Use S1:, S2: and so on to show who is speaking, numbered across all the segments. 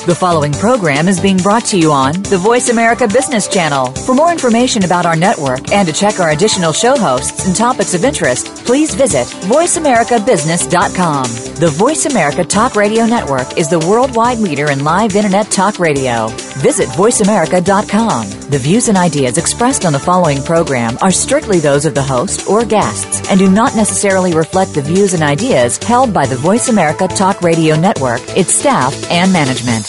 S1: The following program is being brought to you on the Voice America Business Channel. For more information about our network and to check our additional show hosts and topics of interest, please visit voiceamericabusiness.com. The Voice America Talk Radio Network is the worldwide leader in live Internet talk radio. Visit voiceamerica.com. The views and ideas expressed on the following program are strictly those of the host or guests and do not necessarily reflect the views and ideas held by the Voice America Talk Radio Network, its staff, and management.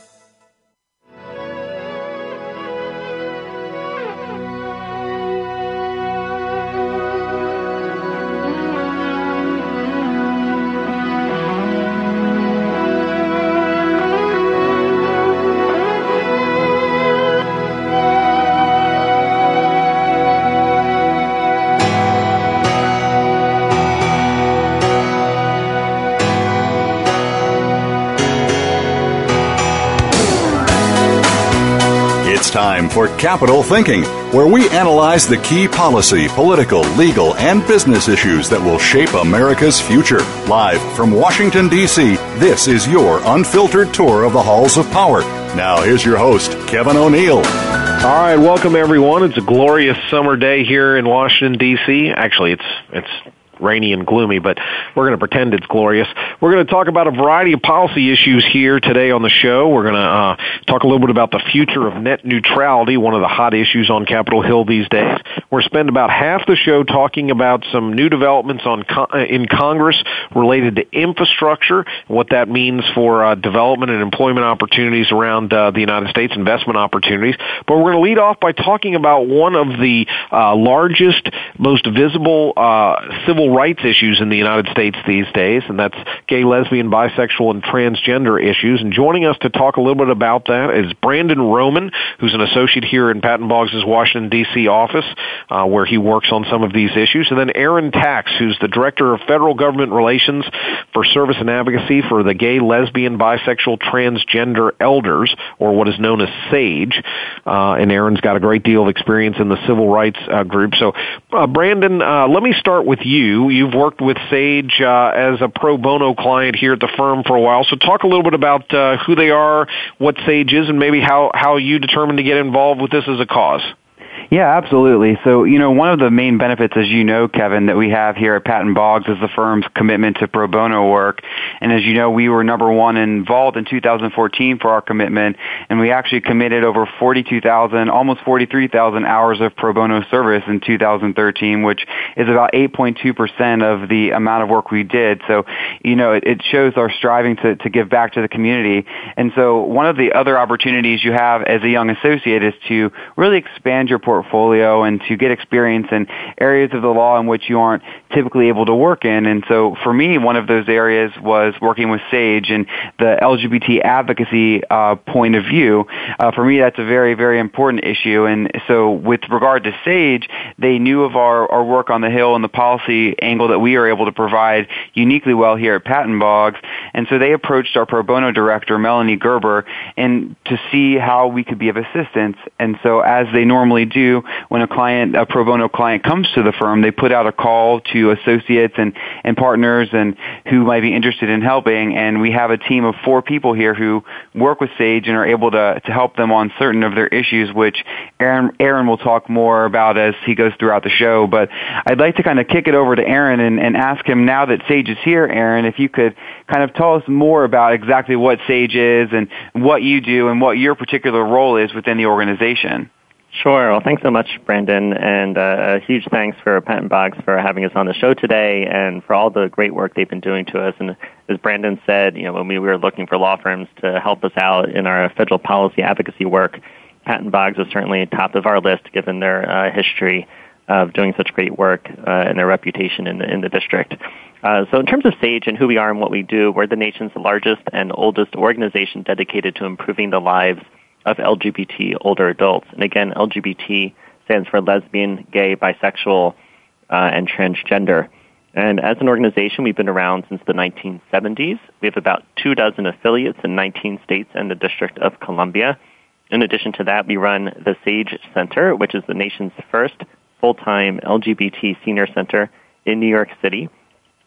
S2: Time for Capital Thinking, where we analyze the key policy, political, legal, and business issues that will shape America's future. Live from Washington, D.C., this is your unfiltered tour of the halls of power. Now, here's your host, Kevin O'Neill.
S3: All right, welcome, everyone. It's a glorious summer day here in Washington, D.C. Actually, it's rainy and gloomy, but we're going to pretend it's glorious. We're going to talk about a variety of policy issues here today on the show. We're going to talk a little bit about the future of net neutrality, one of the hot issues on Capitol Hill these days. We're going to spend about half the show talking about some new developments in Congress related to infrastructure, what that means for development and employment opportunities around the United States, investment opportunities. But we're going to lead off by talking about one of the largest, most visible civil rights issues in the United States these days, and that's gay, lesbian, bisexual, and transgender issues. And joining us to talk a little bit about that is Brandon Roman, who's an associate here in Patton Boggs' Washington, D.C. office, where he works on some of these issues. And then Aaron Tax, who's the Director of Federal Government Relations for Service and Advocacy for the Gay, Lesbian, Bisexual, Transgender Elders, or what is known as SAGE. And Aaron's got a great deal of experience in the civil rights group. So, Brandon, let me start with you. You've worked with SAGE as a pro bono client here at the firm for a while. So talk a little bit about who they are, what SAGE is, and maybe how you determined to get involved with this as a cause.
S4: Yeah, absolutely. So, one of the main benefits, as you know, Kevin, that we have here at Patton Boggs is the firm's commitment to pro bono work. And as you know, we were number one involved in 2014 for our commitment, and we actually committed over 42,000, almost 43,000 hours of pro bono service in 2013, which is about 8.2% of the amount of work we did. So, it shows our striving to give back to the community. And so one of the other opportunities you have as a young associate is to really expand your portfolio and to get experience in areas of the law in which you aren't typically able to work in. And so for me, one of those areas was working with SAGE and the LGBT advocacy point of view. For me, that's a very, very important issue. And so with regard to SAGE, they knew of our work on the Hill and the policy angle that we are able to provide uniquely well here at Patton Boggs. And so they approached our pro bono director, Melanie Gerber, and to see how we could be of assistance. And so as they normally do when a pro bono client comes to the firm, they put out a call to associates and partners and who might be interested in helping. And we have a team of 4 people here who work with SAGE and are able to help them on certain of their issues, which Aaron will talk more about as he goes throughout the show. But I'd like to kind of kick it over to Aaron and ask him, now that SAGE is here, Aaron, if you could kind of tell us more about exactly what SAGE is and what you do and what your particular role is within the organization.
S5: Sure. Well, thanks so much, Brandon, and a huge thanks for Patton Boggs for having us on the show today and for all the great work they've been doing to us. And as Brandon said, when we were looking for law firms to help us out in our federal policy advocacy work, Patton Boggs was certainly top of our list given their history of doing such great work and their reputation in the district. So in terms of SAGE and who we are and what we do, we're the nation's largest and oldest organization dedicated to improving the lives of LGBT older adults. And again, LGBT stands for lesbian, gay, bisexual, and transgender. And as an organization, we've been around since the 1970s. We have about 24 affiliates in 19 states and the District of Columbia. In addition to that, we run the SAGE Center, which is the nation's first full-time LGBT senior center in New York City.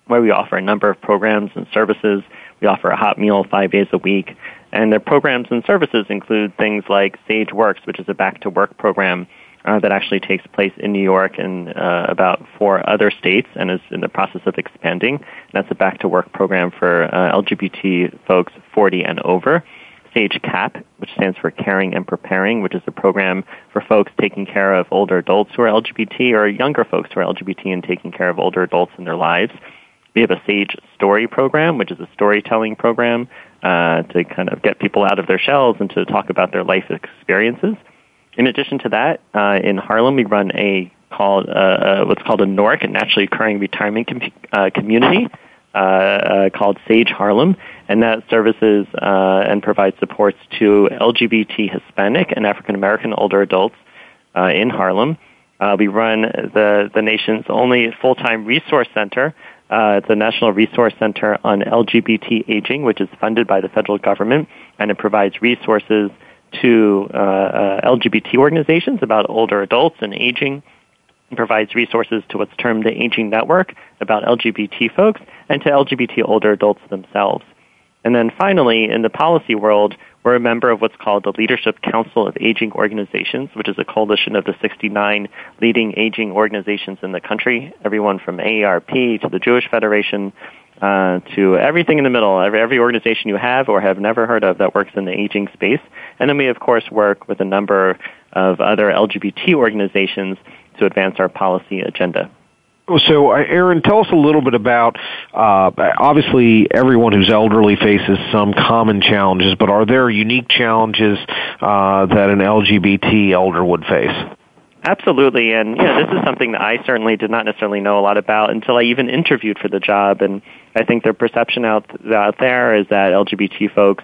S5: where we offer a number of programs and services. We offer a hot meal 5 days a week. And their programs and services include things like Sage Works, which is a back-to-work program that actually takes place in New York and about 4 other states and is in the process of expanding. And that's a back-to-work program for LGBT folks 40 and over. Sage CAP, which stands for Caring and Preparing, which is a program for folks taking care of older adults who are LGBT or younger folks who are LGBT and taking care of older adults in their lives. We have a Sage Story program, which is a storytelling program to kind of get people out of their shells and to talk about their life experiences. In addition to that, in Harlem, we run what's called a NORC, a naturally occurring retirement community called Sage Harlem, and that services and provides supports to LGBT, Hispanic, and African American older adults in Harlem. We run the nation's only full-time resource center. It's a National Resource Center on LGBT aging, which is funded by the federal government, and it provides resources to LGBT organizations about older adults and aging. It provides resources to what's termed the Aging Network about LGBT folks and to LGBT older adults themselves. And then finally, in the policy world, we're a member of what's called the Leadership Council of Aging Organizations, which is a coalition of the 69 leading aging organizations in the country, everyone from AARP to the Jewish Federation to everything in the middle, every organization you have or have never heard of that works in the aging space. And then we, of course, work with a number of other LGBT organizations to advance our policy agenda.
S3: So, Aaron, tell us a little bit about, obviously, everyone who's elderly faces some common challenges, but are there unique challenges that an LGBT elder would face?
S5: Absolutely, and this is something that I certainly did not necessarily know a lot about until I even interviewed for the job, and I think the perception out there is that LGBT folks,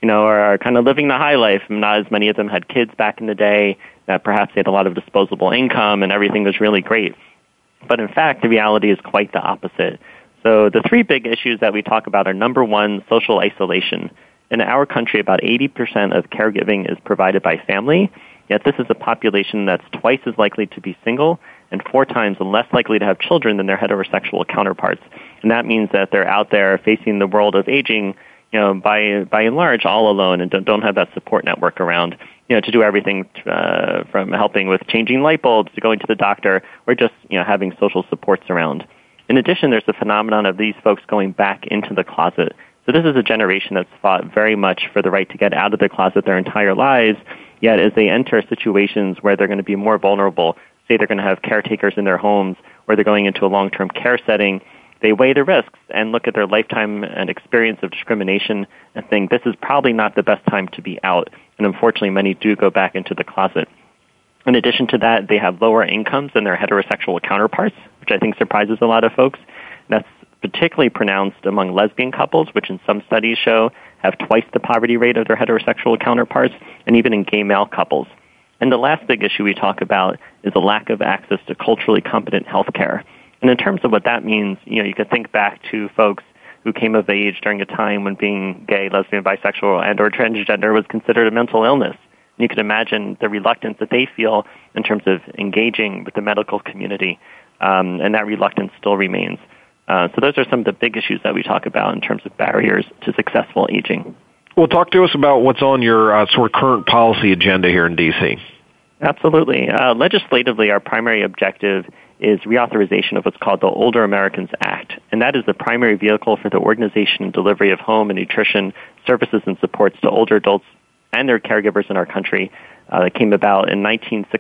S5: are kind of living the high life. Not as many of them had kids back in the day, that perhaps they had a lot of disposable income and everything was really great. But in fact, the reality is quite the opposite. So the 3 big issues that we talk about are, number 1, social isolation. In our country, about 80% of caregiving is provided by family, yet this is a population that's twice as likely to be single and 4 times less likely to have children than their heterosexual counterparts. And that means that they're out there facing the world of aging, by and large, all alone and don't have that support network around, to do everything from helping with changing light bulbs to going to the doctor or just, having social supports around. In addition, there's the phenomenon of these folks going back into the closet. So this is a generation that's fought very much for the right to get out of the closet their entire lives, yet as they enter situations where they're going to be more vulnerable, say they're going to have caretakers in their homes or they're going into a long-term care setting, they weigh the risks and look at their lifetime and experience of discrimination and think this is probably not the best time to be out. And unfortunately, many do go back into the closet. In addition to that, they have lower incomes than their heterosexual counterparts, which I think surprises a lot of folks. That's particularly pronounced among lesbian couples, which in some studies show have twice the poverty rate of their heterosexual counterparts, and even in gay male couples. And the last big issue we talk about is the lack of access to culturally competent health care. And in terms of what that means, you could think back to folks who came of age during a time when being gay, lesbian, bisexual, and or transgender was considered a mental illness. And you can imagine the reluctance that they feel in terms of engaging with the medical community, and that reluctance still remains. So those are some of the big issues that we talk about in terms of barriers to successful aging.
S3: Well, talk to us about what's on your sort of current policy agenda here in D.C.
S5: Absolutely. Legislatively, our primary objective is reauthorization of what's called the Older Americans Act, and that is the primary vehicle for the organization and delivery of home and nutrition services and supports to older adults and their caregivers in our country. That came about in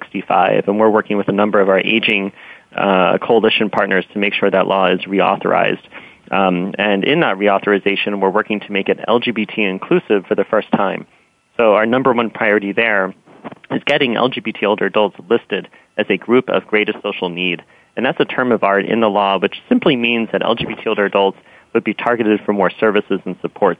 S5: 1965, and we're working with a number of our aging coalition partners to make sure that law is reauthorized. And in that reauthorization, we're working to make it LGBT inclusive for the first time. So our number 1 priority there is getting LGBT older adults listed as a group of greatest social need. And that's a term of art in the law, which simply means that LGBT older adults would be targeted for more services and supports.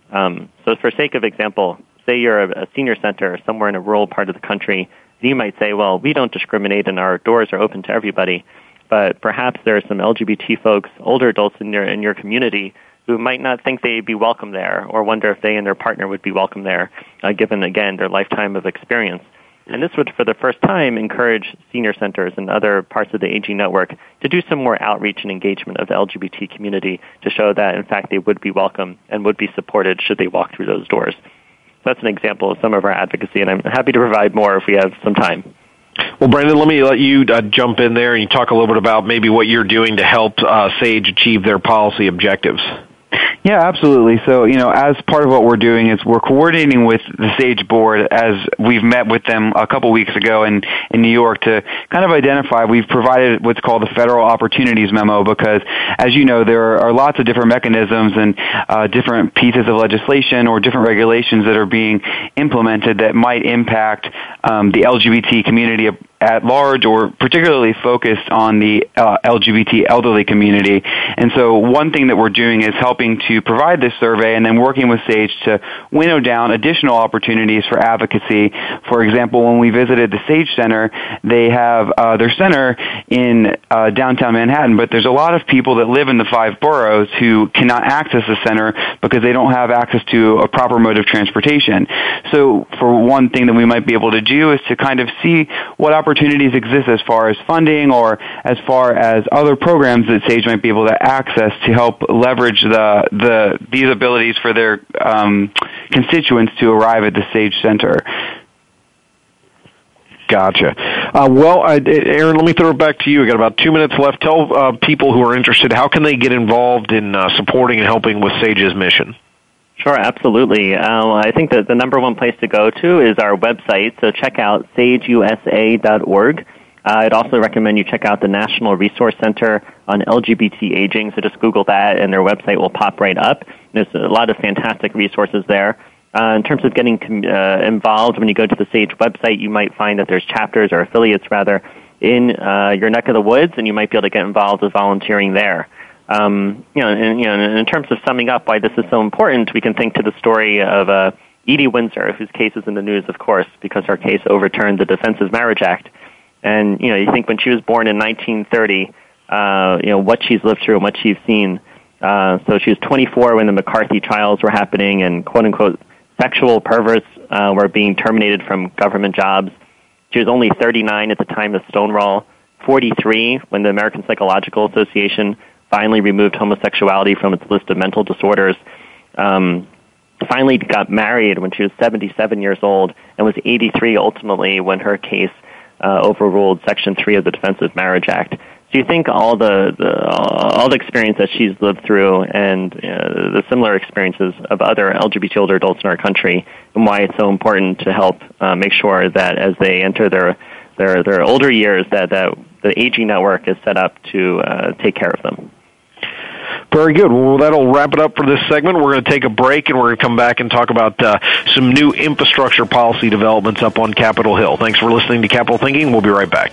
S5: So for sake of example, say you're a senior center somewhere in a rural part of the country, you might say, well, we don't discriminate and our doors are open to everybody. But perhaps there are some LGBT folks, older adults in your community who might not think they'd be welcome there or wonder if they and their partner would be welcome there, given, again, their lifetime of experience. And this would, for the first time, encourage senior centers and other parts of the AG network to do some more outreach and engagement of the LGBT community to show that, in fact, they would be welcome and would be supported should they walk through those doors. So that's an example of some of our advocacy, and I'm happy to provide more if we have some time.
S3: Well, Brandon, let me let you jump in there and you talk a little bit about maybe what you're doing to help SAGE achieve their policy objectives.
S4: Yeah, absolutely. So, as part of what we're doing is we're coordinating with the SAGE board as we've met with them a couple weeks ago in New York to kind of identify. We've provided what's called the Federal Opportunities Memo because, as you know, there are lots of different mechanisms and different pieces of legislation or different regulations that are being implemented that might impact the LGBT community at large, or particularly focused on the LGBT elderly community. And so one thing that we're doing is helping to provide this survey and then working with SAGE to winnow down additional opportunities for advocacy. For example, when we visited the SAGE Center, they have their center in downtown Manhattan, but there's a lot of people that live in the 5 boroughs who cannot access the center because they don't have access to a proper mode of transportation. So for one thing that we might be able to do is to kind of see what opportunities exist as far as funding or as far as other programs that SAGE might be able to access to help leverage these abilities for their constituents to arrive at the SAGE Center.
S3: Gotcha. Aaron, let me throw it back to you. We've got about 2 minutes left. Tell people who are interested, how can they get involved in supporting and helping with SAGE's mission?
S5: Sure, absolutely. I think that the number one place to go to is our website, so check out sageusa.org. I'd also recommend you check out the National Resource Center on LGBT Aging, so just Google that and their website will pop right up. There's a lot of fantastic resources there. In terms of getting involved, when you go to the SAGE website, you might find that there's chapters or affiliates, rather, in your neck of the woods, and you might be able to get involved with volunteering there. In terms of summing up why this is so important, we can think to the story of Edie Windsor, whose case is in the news, of course, because her case overturned the Defense of Marriage Act. And, you think when she was born in 1930, what she's lived through and what she's seen. So she was 24 when the McCarthy trials were happening and, quote-unquote, sexual perverts were being terminated from government jobs. She was only 39 at the time of Stonewall, 43 when the American Psychological Association finally removed homosexuality from its list of mental disorders. Finally got married when she was 77 years old and was 83 ultimately when her case overruled Section 3 of the Defense of Marriage Act. So you think all the experience that she's lived through and the similar experiences of other LGBT older adults in our country, and why it's so important to help make sure that as they enter their older years, that the AG network is set up to take care of them.
S3: Very good. Well, that'll wrap it up for this segment. We're going to take a break, and we're going to come back and talk about some new infrastructure policy developments up on Capitol Hill. Thanks for listening to Capital Thinking. We'll be right back.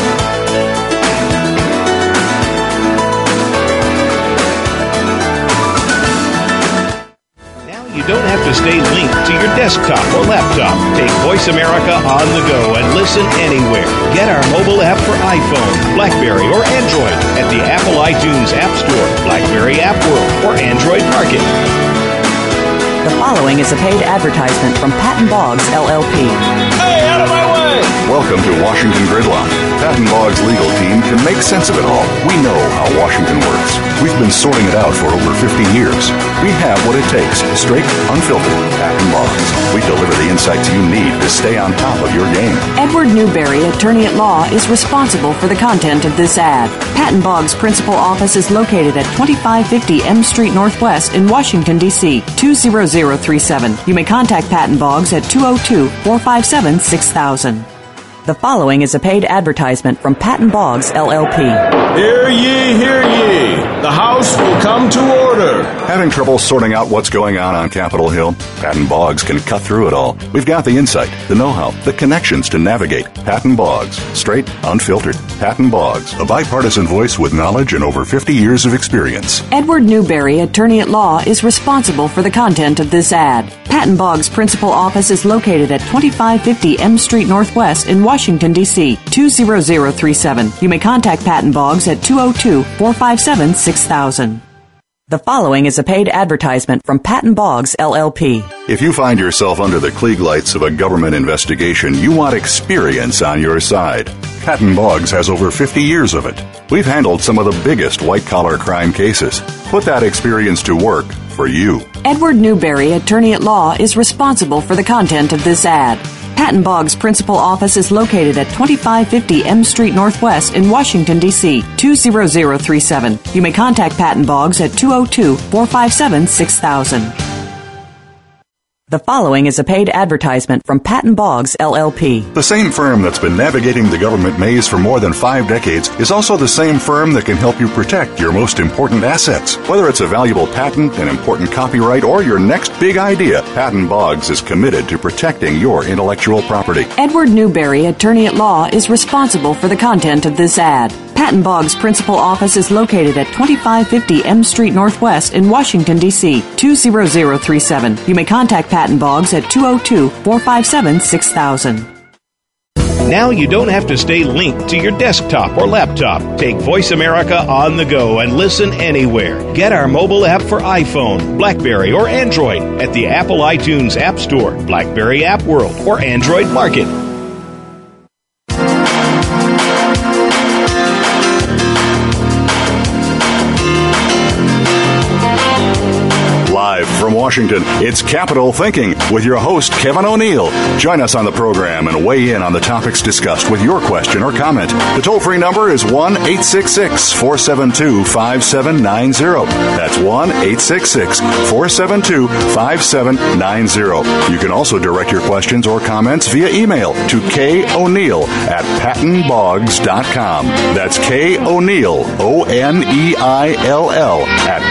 S6: You don't have to stay linked to your desktop or laptop. Take Voice America on the go and listen anywhere. Get our mobile app for iPhone, BlackBerry, or Android at the Apple iTunes App Store, BlackBerry App World, or Android Market.
S1: The following is a paid advertisement from Patton Boggs, LLP.
S6: Hey, out of my way!
S2: Welcome to Washington Gridlock. Patton Boggs' legal team can make sense of it all. We know how Washington works. We've been sorting it out for over 50 years. We have what it takes. Straight, unfiltered, Patton Boggs. We deliver the insights you need to stay on top of your game.
S7: Edward Newberry, attorney at law, is responsible for the content of this ad. Patton Boggs' principal office is located at 2550 M Street Northwest in Washington, D.C., 20037. You may contact Patton Boggs at 202-457-6000.
S1: The following is a paid advertisement from Patton Boggs, LLP.
S8: Hear ye, hear ye. The House will come to order.
S2: Having trouble sorting out what's going on Capitol Hill? Patton Boggs can cut through it all. We've got the insight, the know-how, the connections to navigate. Patton Boggs. Straight, unfiltered. Patton Boggs, a bipartisan voice with knowledge and over 50 years of experience.
S7: Edward Newberry, attorney at law, is responsible for the content of this ad. Patton Boggs' principal office is located at 2550 M Street Northwest in Washington, D.C., 20037. You may contact Patton Boggs at 202-457-6000. The following is a paid advertisement from Patton Boggs, LLP.
S2: If you find yourself under the Klieg lights of a government investigation, you want experience on your side. Patton Boggs has over 50 years of it. We've handled some of the biggest white-collar crime cases. Put that experience to work for you.
S7: Edward Newberry, attorney at law, is responsible for the content of this ad. Patton Boggs' principal office is located at 2550 M Street Northwest in Washington, D.C., 20037. You may contact Patton Boggs at 202-457-6000. The following is a paid advertisement from Patton Boggs, LLP.
S2: The same firm that's been navigating the government maze for more than 5 decades is also the same firm that can help you protect your most important assets. Whether it's a valuable patent, an important copyright, or your next big idea, Patton Boggs is committed to protecting your intellectual property.
S7: Edward Newberry, attorney at law, is responsible for the content of this ad. Patton Boggs' principal office is located at 2550 M Street Northwest in Washington, D.C., 20037. You may contact Patton Boggs at 202-457-6000.
S6: Now you don't have to stay linked to your desktop or laptop. Take Voice America on the go and listen anywhere. Get our mobile app for iPhone, BlackBerry, or Android at the Apple iTunes App Store, BlackBerry App World, or Android Market.
S2: Live from Washington, it's Capital Thinking with your host, Kevin O'Neill. Join us on the program and weigh in on the topics discussed with your question or comment. The toll-free number is 1-866-472-5790. That's 1-866-472-5790. You can also direct your questions or comments via email to KO'Neill@PattonBoggs.com. That's KO'Neill, ONEILL,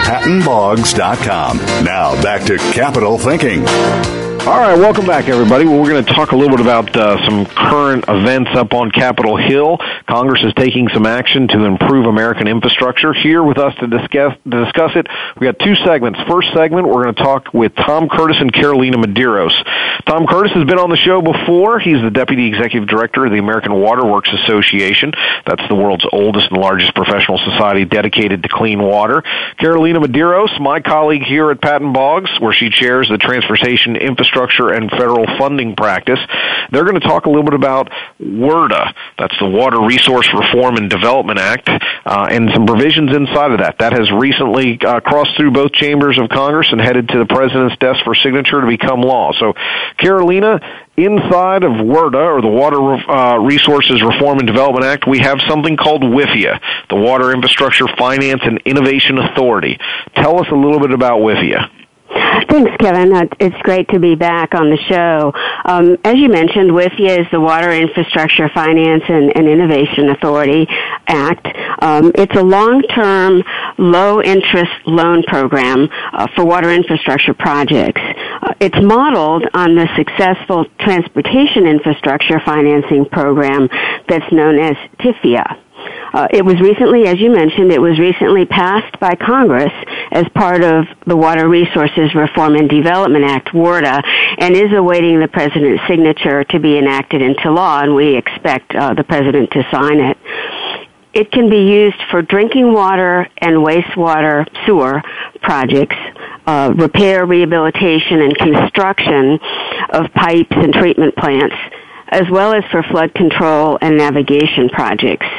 S2: @PattonBoggs.com. Now, back to Capital Thinking.
S3: All right, welcome back, everybody. Well, we're going to talk a little bit about some current events up on Capitol Hill. Congress is taking some action to improve American infrastructure. Here with us to discuss it, we got 2 segments. First segment, we're going to talk with Tom Curtis and Carolina Medeiros. Tom Curtis has been on the show before. He's the Deputy Executive Director of the American Water Works Association. That's the world's oldest and largest professional society dedicated to clean water. Carolina Medeiros, my colleague here at Patton Boggs, where she chairs the Transportation Infrastructure and Federal Funding Practice. They're going to talk a little bit about WRDA. That's the Water Resource Reform and Development Act, and some provisions inside of that. That has recently crossed through both chambers of Congress and headed to the President's desk for signature to become law. So, Carolina, inside of WRDA, or the Water Resources Reform and Development Act, we have something called WIFIA, the Water Infrastructure Finance and Innovation Authority. Tell us a little bit about WIFIA.
S9: Thanks, Kevin. It's great to be back on the show. As you mentioned, WIFIA is the Water Infrastructure Finance and Innovation Authority Act. It's a long-term, low-interest loan program for water infrastructure projects. It's modeled on the successful Transportation Infrastructure Financing Program that's known as TIFIA. It was recently, as you mentioned, passed by Congress as part of the Water Resources Reform and Development Act, WRDA, and is awaiting the President's signature to be enacted into law, and we expect the President to sign it. It can be used for drinking water and wastewater sewer projects, repair, rehabilitation, and construction of pipes and treatment plants, as well as for flood control and navigation projects.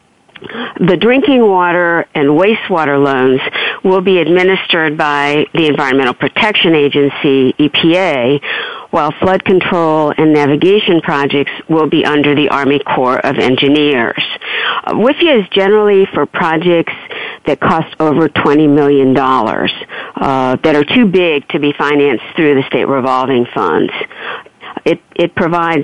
S9: The drinking water and wastewater loans will be administered by the Environmental Protection Agency, EPA, while flood control and navigation projects will be under the Army Corps of Engineers. WIFIA is generally for projects that cost over $20 million, that are too big to be financed through the state revolving funds. It provides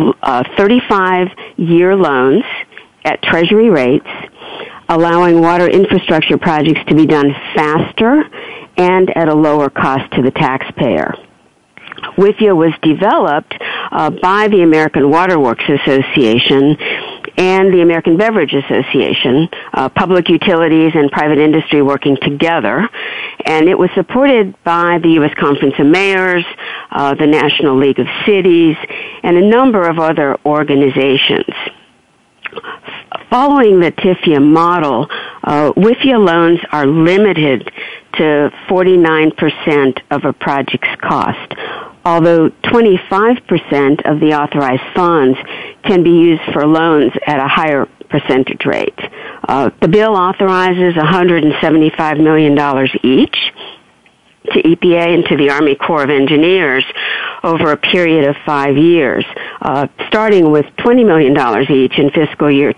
S9: 35-year loans at Treasury rates, allowing water infrastructure projects to be done faster and at a lower cost to the taxpayer. WIFIA was developed by the American Water Works Association and the American Beverage Association, public utilities and private industry working together, and it was supported by the U.S. Conference of Mayors, the National League of Cities, and a number of other organizations. Following the TIFIA model, WIFIA loans are limited to 49% of a project's cost, although 25% of the authorized funds can be used for loans at a higher percentage rate. The bill authorizes $175 million each to EPA and to the Army Corps of Engineers over a period of 5 years, starting with $20 million each in fiscal year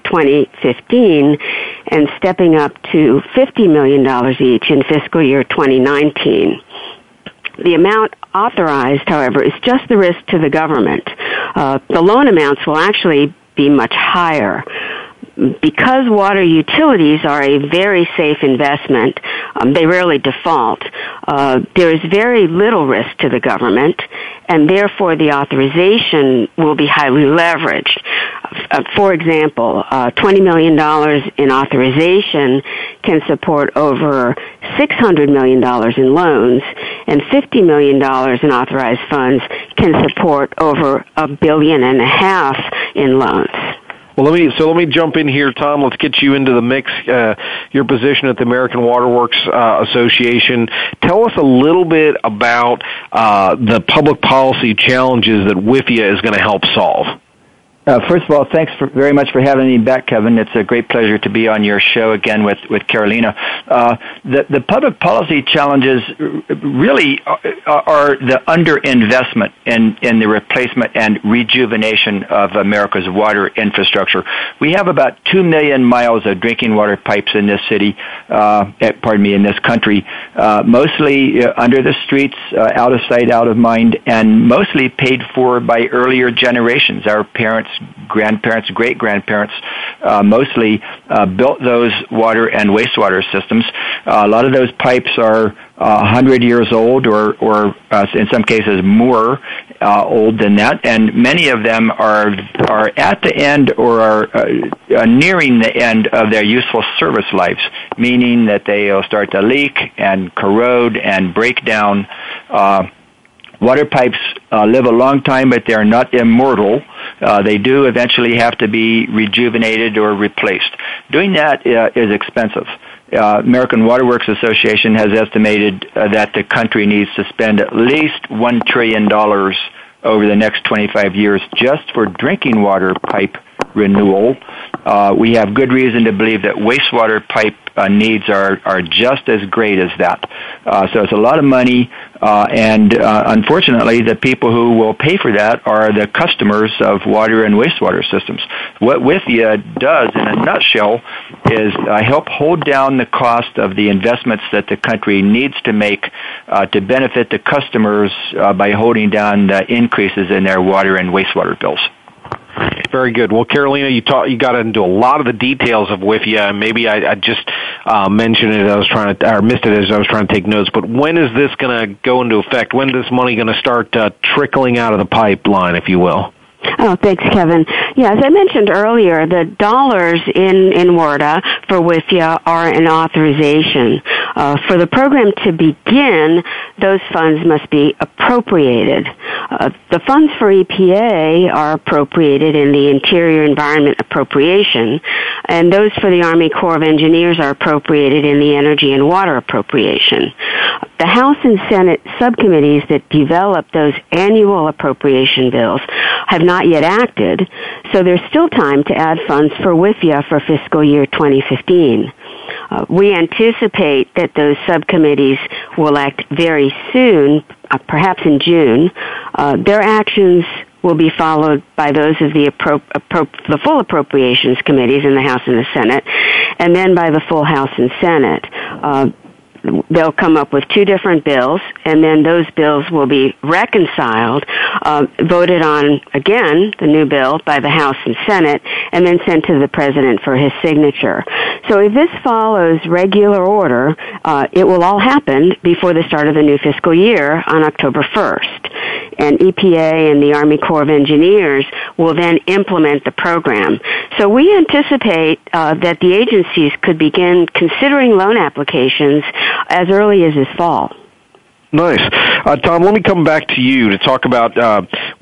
S9: 2015 and stepping up to $50 million each in fiscal year 2019. The amount authorized, however, is just the risk to the government. The loan amounts will actually be much higher. Because water utilities are a very safe investment, they rarely default. There is very little risk to the government, and therefore the authorization will be highly leveraged. For example, $20 million in authorization can support over $600 million in loans, and $50 million in authorized funds can support over $1.5 billion in loans.
S3: Well, let me jump in here, Tom. Let's get you into the mix. Your position at the American Water Works Association. Tell us a little bit about the public policy challenges that WIFIA is going to help solve.
S10: First of all, thanks very much for having me back, Kevin. It's a great pleasure to be on your show again with Carolina. The public policy challenges really are the underinvestment in the replacement and rejuvenation of America's water infrastructure. We have about 2 million miles of drinking water pipes in this city, in this country, mostly under the streets, out of sight, out of mind, and mostly paid for by earlier generations. Our parents, grandparents, great-grandparents mostly built those water and wastewater systems. A lot of those pipes are 100 years old or in some cases more old than that, and many of them are at the end or are nearing the end of their useful service lives, meaning that they'll start to leak and corrode and break down. Water pipes live a long time, but they're not immortal. They do eventually have to be rejuvenated or replaced. Doing that is expensive. American Water Works Association has estimated that the country needs to spend at least $1 trillion over the next 25 years just for drinking water pipe renewal. We have good reason to believe that wastewater pipe needs are just as great as that. So it's a lot of money, and unfortunately, the people who will pay for that are the customers of water and wastewater systems. What WIFIA does, in a nutshell, is help hold down the cost of the investments that the country needs to make to benefit the customers by holding down the increases in their water and wastewater bills.
S3: Very good. Well, Carolina, you got into a lot of the details of WIFIA, and maybe I just mentioned it. Missed it as I was trying to take notes. But when is this going to go into effect? When is this money going to start trickling out of the pipeline, if you will?
S9: Oh, thanks, Kevin. Yeah, as I mentioned earlier, the dollars in WRDA for WIFIA are an authorization. For the program to begin, those funds must be appropriated. The funds for EPA are appropriated in the Interior Environment Appropriation, and those for the Army Corps of Engineers are appropriated in the Energy and Water Appropriation. The House and Senate subcommittees that develop those annual appropriation bills have not yet acted, so there's still time to add funds for WIFIA for fiscal year 2015. We anticipate that those subcommittees will act very soon, perhaps in June. Their actions will be followed by those of the full appropriations committees in the House and the Senate, and then by the full House and Senate. They'll come up with 2 different bills, and then those bills will be reconciled, voted on again, the new bill, by the House and Senate, and then sent to the President for his signature. So if this follows regular order, it will all happen before the start of the new fiscal year on October 1st. And EPA and the Army Corps of Engineers will then implement the program. So we anticipate that the agencies could begin considering loan applications as early as this fall.
S3: Nice. Tom, let me come back to you to talk about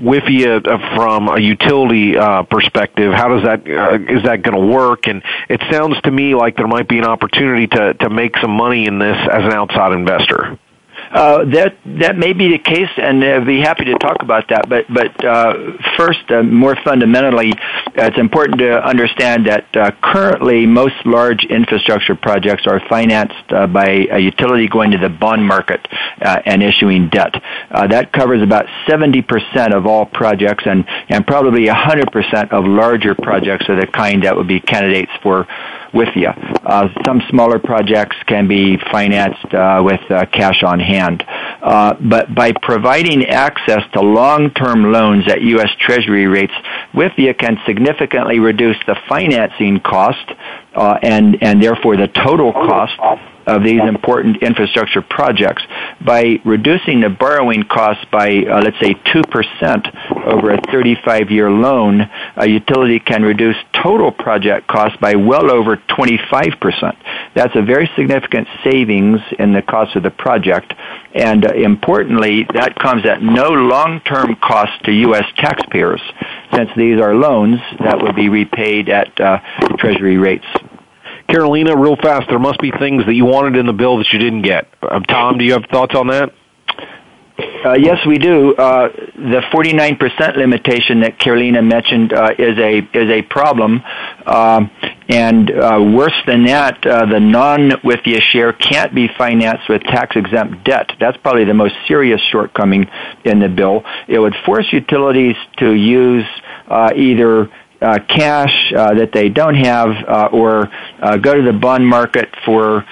S3: WIFIA from a utility perspective? How does that is that going to work? And it sounds to me like there might be an opportunity to make some money in this as an outside investor.
S10: That may be the case, and I'd be happy to talk about that. But first, more fundamentally, it's important to understand that currently most large infrastructure projects are financed by a utility going to the bond market and issuing debt. That covers about 70% of all projects, and probably 100% of larger projects are the kind that would be candidates for WIFIA. Some smaller projects can be financed with cash on hand. But by providing access to long-term loans at U.S. Treasury rates, WIFIA can significantly reduce the financing cost and therefore the total cost of these important infrastructure projects. By reducing the borrowing costs by, let's say, 2% over a 35-year loan, a utility can reduce total project costs by well over 25%. That's a very significant savings in the cost of the project, and importantly, that comes at no long-term cost to U.S. taxpayers, since these are loans that would be repaid at Treasury rates.
S3: Carolina, real fast, there must be things that you wanted in the bill that you didn't get. Tom, do you have thoughts on that?
S10: Yes, we do. The 49% limitation that Carolina mentioned is a problem, and worse than that, the non-WIFIA share can't be financed with tax-exempt debt. That's probably the most serious shortcoming in the bill. It would force utilities to use either cash that they don't have or go to the bond market for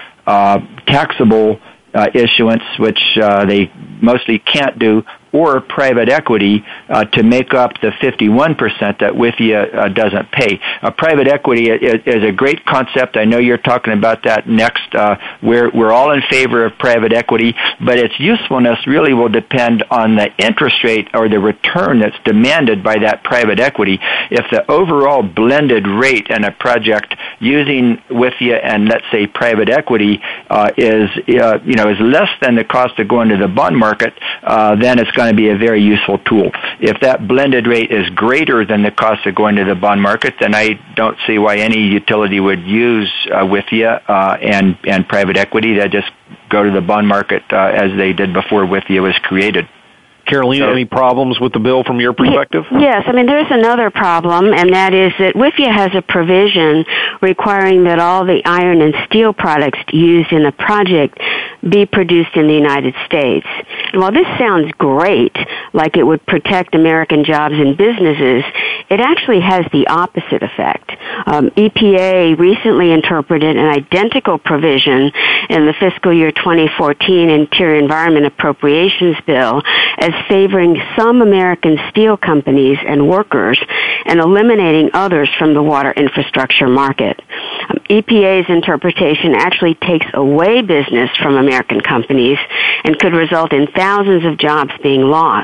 S10: taxable issuance, which they mostly can't do, or private equity to make up the 51% that WIFIA doesn't pay. Private equity is a great concept. I know you're talking about that next. We're all in favor of private equity, but its usefulness really will depend on the interest rate or the return that's demanded by that private equity. If the overall blended rate in a project using WIFIA and, let's say, private equity is less than the cost of going to the bond market, then it's going to be a very useful tool. If that blended rate is greater than the cost of going to the bond market, then I don't see why any utility would use WIFIA and private equity. They just go to the bond market as they did before WIFIA was created.
S3: Carolina, any problems with the bill from your perspective?
S9: Yes. I mean, there's another problem, and that is that WIFIA has a provision requiring that all the iron and steel products used in a project be produced in the United States. And while this sounds great, like it would protect American jobs and businesses, it actually has the opposite effect. EPA recently interpreted an identical provision in the fiscal year 2014 Interior Environment Appropriations Bill as favoring some American steel companies and workers and eliminating others from the water infrastructure market. EPA's interpretation actually takes away business from American companies and could result in thousands of jobs being lost.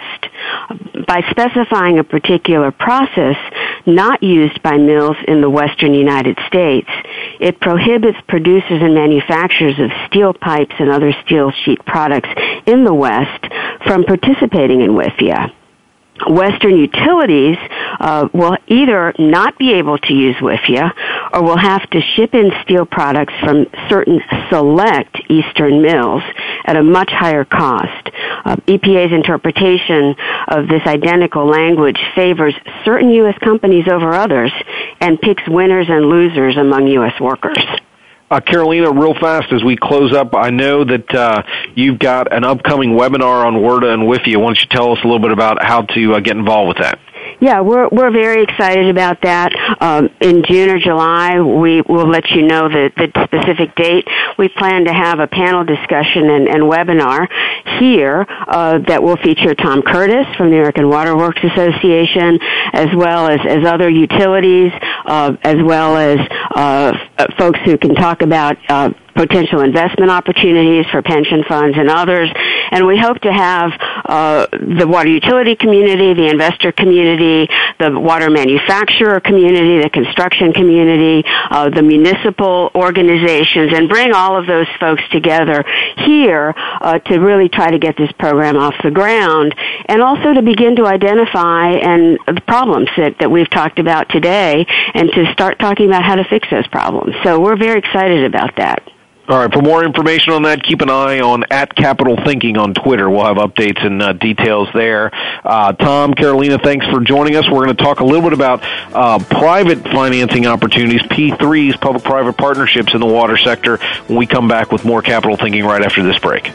S9: By specifying a particular process not used by mills in the western United States, it prohibits producers and manufacturers of steel pipes and other steel sheet products in the West from participating in WIFIA. Western utilities will either not be able to use WIFIA or will have to ship in steel products from certain select Eastern mills at a much higher cost. EPA's interpretation of this identical language favors certain U.S. companies over others and picks winners and losers among U.S. workers.
S3: Carolina, real fast as we close up, I know that you've got an upcoming webinar on WRDA and WIFIA. Why don't you tell us a little bit about how to get involved with that?
S9: Yeah, we're very excited about that. In June or July, we will let you know the specific date. We plan to have a panel discussion and webinar here that will feature Tom Curtis from the American Water Works Association, as well as other utilities, as well as folks who can talk about potential investment opportunities for pension funds and others. And we hope to have the water utility community, the investor community, the water manufacturer community, the construction community, the municipal organizations, and bring all of those folks together here to really try to get this program off the ground, and also to begin to identify the problems that we've talked about today, and to start talking about how to fix those problems. So we're very excited about that.
S3: All right, for more information on that, keep an eye on @CapitalThinking on Twitter. We'll have updates and details there. Tom, Carolina, thanks for joining us. We're going to talk a little bit about private financing opportunities, P3s, public-private partnerships in the water sector, when we come back with more Capital Thinking right after this break.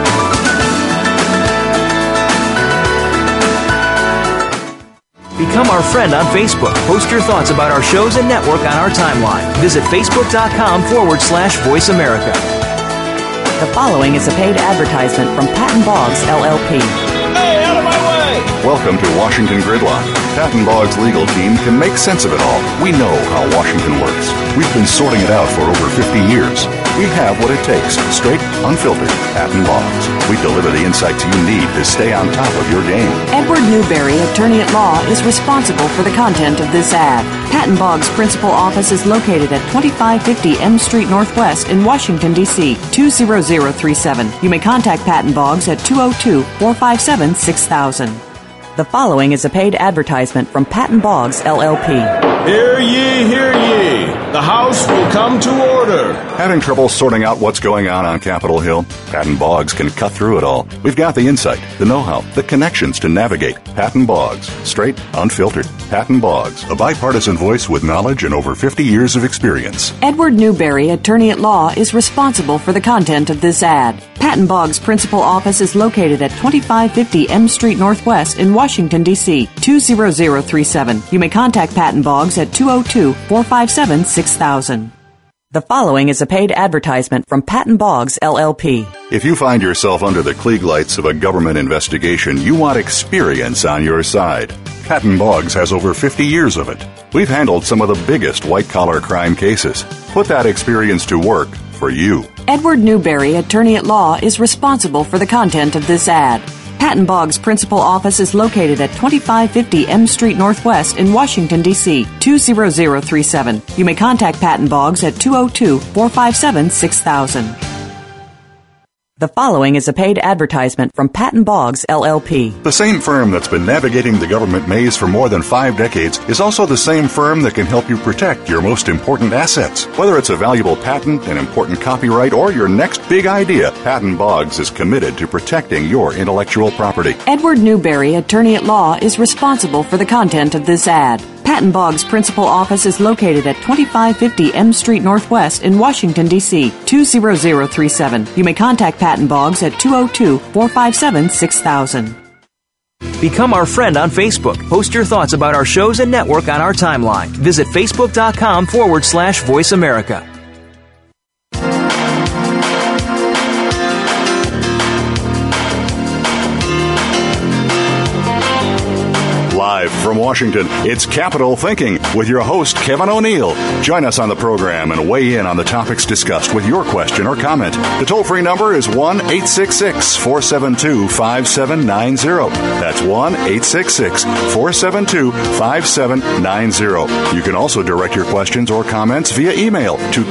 S11: Become our friend on Facebook. Post your thoughts about our shows and network on our timeline. Visit Facebook.com/Voice America.
S7: The following is a paid advertisement from Patton Boggs, LLP.
S8: Hey, out of my way!
S2: Welcome to Washington Gridlock. Patton Boggs' legal team can make sense of it all. We know how Washington works. We've been sorting it out for over 50 years. We have what it takes. Straight, unfiltered, Patton Boggs. We deliver the insights you need to stay on top of your game.
S7: Edward Newberry, attorney at law, is responsible for the content of this ad. Patton Boggs' principal office is located at 2550 M Street Northwest in Washington, D.C., 20037. You may contact Patton Boggs at 202-457-6000. The following is a paid advertisement from Patton Boggs, LLP.
S8: Hear ye, hear ye. The House will come to order.
S2: Having trouble sorting out what's going on Capitol Hill? Patton Boggs can cut through it all. We've got the insight, the know-how, the connections to navigate. Patton Boggs. Straight, unfiltered. Patton Boggs. A bipartisan voice with knowledge and over 50 years of experience.
S7: Edward Newberry, attorney at law, is responsible for the content of this ad. Patton Boggs' principal office is located at 2550 M Street Northwest in Washington, D.C., 20037. You may contact Patton Boggs at 202-457-6000. The following is a paid advertisement from Patton Boggs, LLP.
S2: If you find yourself under the Klieg lights of a government investigation, you want experience on your side. Patton Boggs has over 50 years of it. We've handled some of the biggest white-collar crime cases. Put that experience to work for you.
S7: Edward Newberry, attorney at law, is responsible for the content of this ad. Patton Boggs' principal office is located at 2550 M Street Northwest in Washington, D.C., 20037. You may contact Patton Boggs at 202-457-6000. The following is a paid advertisement from Patton Boggs, LLP.
S2: The same firm that's been navigating the government maze for more than 5 decades is also the same firm that can help you protect your most important assets. Whether it's a valuable patent, an important copyright, or your next big idea, Patton Boggs is committed to protecting your intellectual property.
S7: Edward Newberry, attorney at law, is responsible for the content of this ad. Patton Boggs' principal office is located at 2550 M Street Northwest in Washington, D.C., 20037. You may contact Patton Boggs at 202-457-6000.
S11: Become our friend on Facebook. Post your thoughts about our shows and network on our timeline. Visit Facebook.com/Voice America.
S2: Live from Washington, it's Capital Thinking with your host, Kevin O'Neill. Join us on the program and weigh in on the topics discussed with your question or comment. The toll-free number is 1-866-472-5790. That's 1-866-472-5790. You can also direct your questions or comments via email to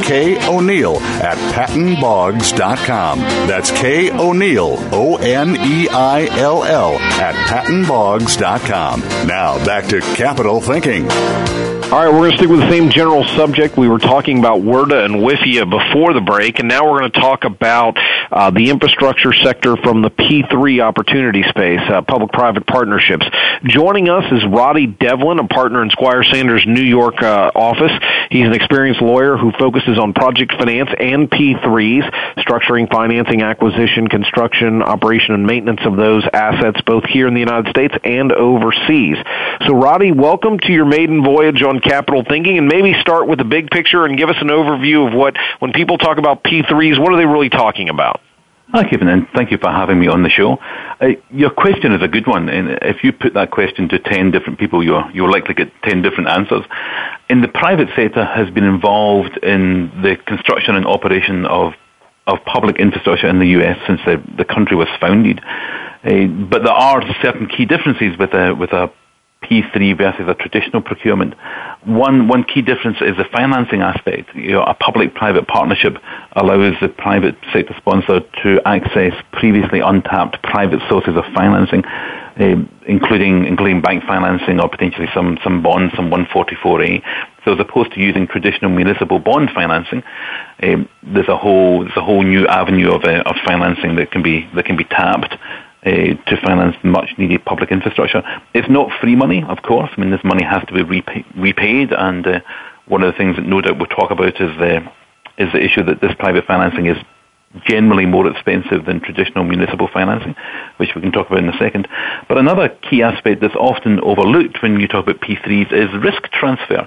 S2: KO'Neill@PattonBoggs.com. That's KO'Neill, ONEILL, @PattonBoggs.com. Now, back to Capital Thinking.
S3: All right, we're going to stick with the same general subject. We were talking about WRDA and WIFIA before the break, and now we're going to talk about the infrastructure sector from the P3 opportunity space, public-private partnerships. Joining us is Roddy Devlin, a partner in Squire Sanders' New York office. He's an experienced lawyer who focuses on project finance and P3s, structuring, financing, acquisition, construction, operation, and maintenance of those assets, both here in the United States and overseas. So, Roddy, welcome to your maiden voyage on Capital Thinking, and maybe start with the big picture and give us an overview of when people talk about P3s, what are they really talking about?
S12: Hi, Kevin, and thank you for having me on the show. Your question is a good one, and if you put that question to 10 different people, you'll likely get 10 different answers. And the private sector has been involved in the construction and operation of public infrastructure in the U.S. since the country was founded. But there are certain key differences with a P3 versus a traditional procurement. One key difference is the financing aspect. A public-private partnership allows the private sector sponsor to access previously untapped private sources of financing, including bank financing or potentially some bonds, some 144A. So as opposed to using traditional municipal bond financing, there's a whole new avenue of financing that can be tapped to finance much needed public infrastructure. It's not free money, of course. I mean, this money has to be repaid, and one of the things that no doubt we'll talk about is the issue that this private financing is generally more expensive than traditional municipal financing, which we can talk about in a second. But another key aspect that's often overlooked when you talk about P3s is risk transfer.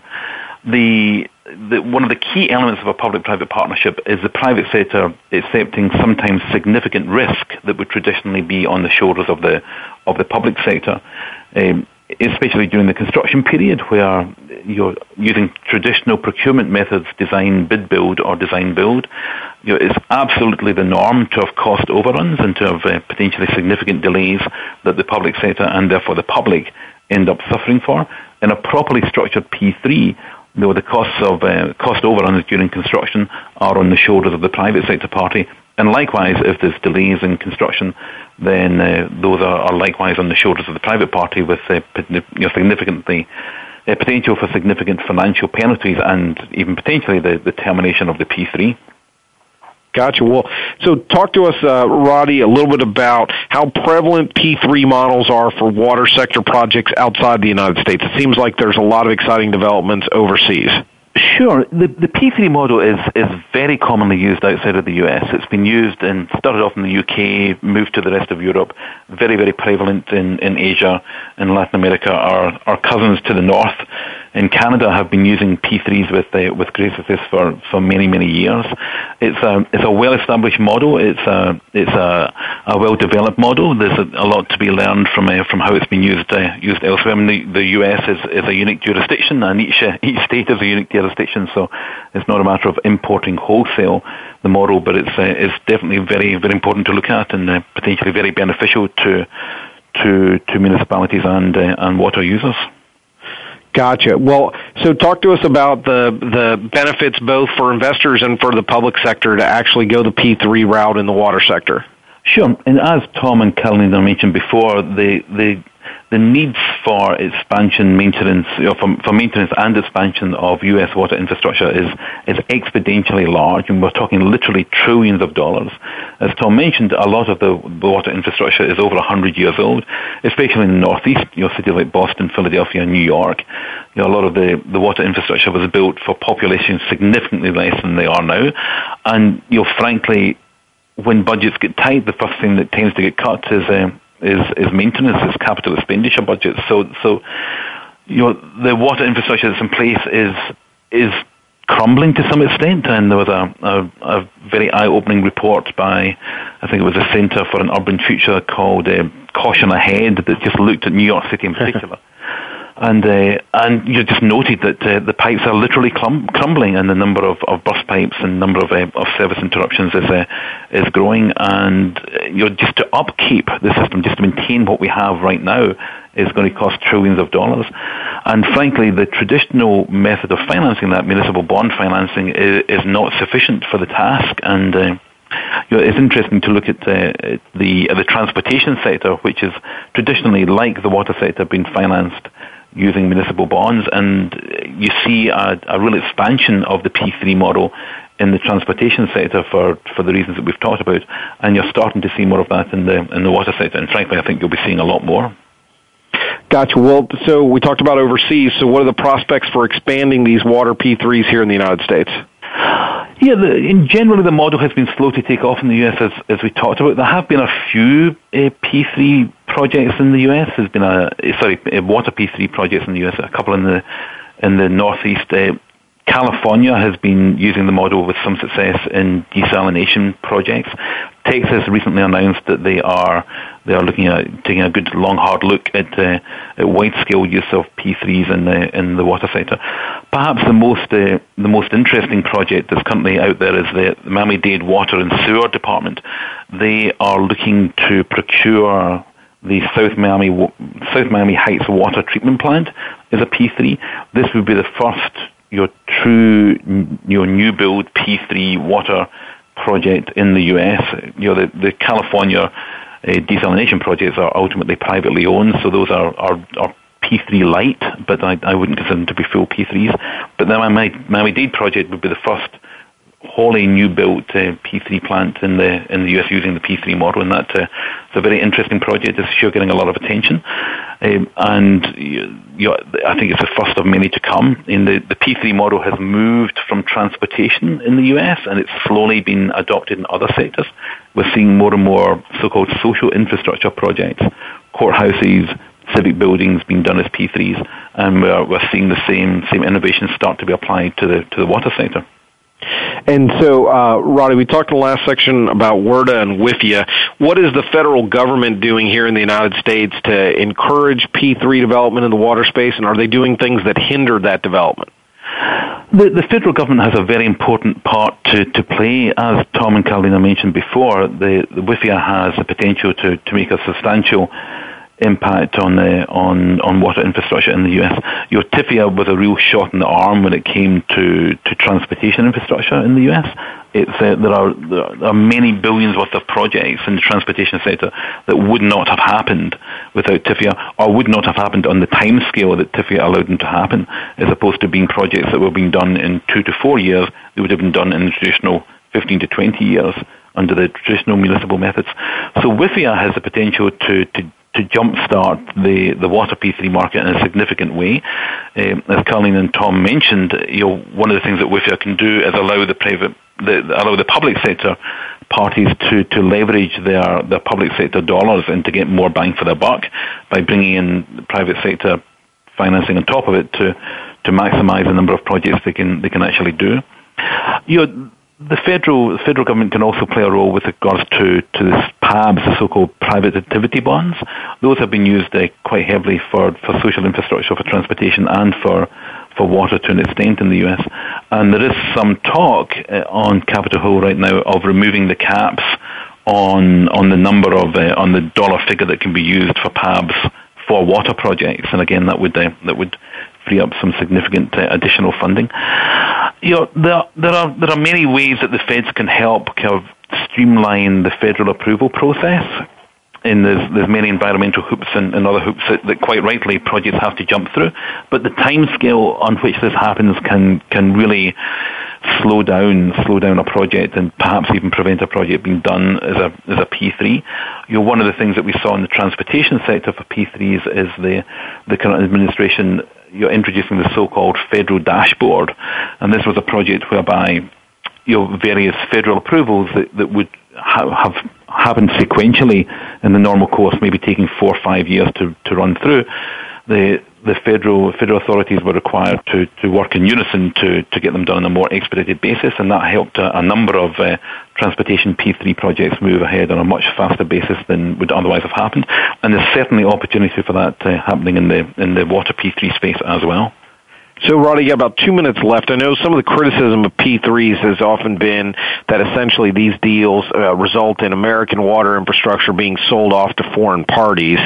S12: One of the key elements of a public-private partnership is the private sector accepting sometimes significant risk that would traditionally be on the shoulders of the public sector, especially during the construction period where you're using traditional procurement methods, design, bid, build, or design, build. It's absolutely the norm to have cost overruns and to have potentially significant delays that the public sector and therefore the public end up suffering for. In a properly structured P3, though, the cost overruns during construction are on the shoulders of the private sector party, and likewise, if there's delays in construction, then those are likewise on the shoulders of the private party, with significantly potential for significant financial penalties and even potentially the termination of the P3.
S3: Gotcha. Well, so talk to us, Roddy, a little bit about how prevalent P3 models are for water sector projects outside the United States. It seems like there's a lot of exciting developments overseas.
S12: Sure. The P3 model is very commonly used outside of the US. It's been used and started off in the UK, moved to the rest of Europe, very, very prevalent in Asia and Latin America. Our cousins to the north in Canada have been using P3s with great success for many, many years. It's a well-established model. It's a well-developed model. There's a lot to be learned from how it's been used elsewhere. I mean, the US is a unique jurisdiction, and each state is a unique jurisdiction, so it's not a matter of importing wholesale the model, but it's definitely very, very important to look at and potentially very beneficial to municipalities and water users.
S3: Gotcha. Well, so talk to us about the benefits both for investors and for the public sector to actually go the P3 route in the water sector.
S12: Sure. And as Tom and Carolina mentioned before, the needs for expansion, maintenance, for maintenance and expansion of U.S. water infrastructure is exponentially large, and we're talking literally trillions of dollars. As Tom mentioned, a lot of the water infrastructure is over 100 years old, especially in the Northeast, cities like Boston, Philadelphia, and New York. A lot of the water infrastructure was built for populations significantly less than they are now, and frankly, when budgets get tight, the first thing that tends to get cut is maintenance, is capital expenditure budgets. So the water infrastructure that's in place is crumbling to some extent, and there was a very eye-opening report by, I think it was the Center for an Urban Future called Caution Ahead, that just looked at New York City in particular. And you just noted that the pipes are literally crumbling, and the number of burst pipes and number of service interruptions is growing. And just to upkeep the system, just to maintain what we have right now, is going to cost trillions of dollars. And frankly, the traditional method of financing, that municipal bond financing, is not sufficient for the task. And it's interesting to look at the transportation sector, which is traditionally, like the water sector, been financed using municipal bonds, and you see a real expansion of the P3 model in the transportation sector for the reasons that we've talked about, and you're starting to see more of that in the water sector, and frankly, I think you'll be seeing a lot more.
S3: Gotcha. Well, so we talked about overseas, so what are the prospects for expanding these water P3s here in the United States?
S12: Yeah, in general, the model has been slow to take off in the U.S., as we talked about. There have been a few P3 projects in the U.S. There's been water P3 projects in the U.S., a couple in the Northeast. California has been using the model with some success in desalination projects. Texas recently announced that they are looking at taking a good long hard look at wide scale use of P3s in the water sector. Perhaps the most interesting project that's currently out there is the Miami-Dade Water and Sewer Department. They are looking to procure the South Miami Heights water treatment plant as a P3. This would be the first true new build P3 water project in the U.S. The California desalination projects are ultimately privately owned, so those are P3 light, but I wouldn't consider them to be full P3s. But the Miami-Dade project would be the first wholly new built P3 plant in the US using the P3 model, and that's a very interesting project. It's sure getting a lot of attention, and I think it's the first of many to come. The P3 model has moved from transportation in the US, and it's slowly been adopted in other sectors. We're seeing more and more so-called social infrastructure projects, courthouses, civic buildings being done as P3s, and we're seeing the same innovations start to be applied to the water sector.
S3: And so, Roddy, we talked in the last section about WRDA and WIFIA. What is the federal government doing here in the United States to encourage P3 development in the water space, and are they doing things that hinder that development?
S12: The federal government has a very important part to play. As Tom and Carolina mentioned before, the WIFIA has the potential to make a substantial impact on water infrastructure in the U.S. TIFIA was a real shot in the arm when it came to transportation infrastructure in the U.S. There are many billions worth of projects in the transportation sector that would not have happened without TIFIA, or would not have happened on the time scale that TIFIA allowed them to happen, as opposed to being projects that were being done in 2 to 4 years. They would have been done in the traditional 15 to 20 years under the traditional municipal methods. So WIFIA has the potential to jumpstart the water P3 market in a significant way. As Carolina and Tom mentioned, one of the things that WIFIA can do is allow the public sector parties to leverage their public sector dollars and to get more bang for their buck by bringing in private sector financing on top of it to maximize the number of projects they can actually do. The federal government can also play a role with regards to this PABs, the so-called private activity bonds. Those have been used quite heavily for social infrastructure, for transportation, and for water to an extent in the U.S. And there is some talk on Capitol Hill right now of removing the caps on the number of on the dollar figure that can be used for PABs for water projects. And again, that would free up some significant additional funding. There are many ways that the feds can help kind of streamline the federal approval process. And there's many environmental hoops and other hoops that quite rightly projects have to jump through. But the time scale on which this happens can really slow down a project and perhaps even prevent a project being done as a P3. One of the things that we saw in the transportation sector for P3s is the current administration introducing the so-called federal dashboard, and this was a project whereby various federal approvals that would have happened sequentially in the normal course, maybe taking 4 or 5 years to run through. The federal authorities were required to work in unison to get them done on a more expedited basis, and that helped a number of transportation P3 projects move ahead on a much faster basis than would otherwise have happened. And there's certainly opportunity for that happening in the water P3 space as well.
S3: So, Roddy, you got about 2 minutes left. I know some of the criticism of P3s has often been that essentially these deals result in American water infrastructure being sold off to foreign parties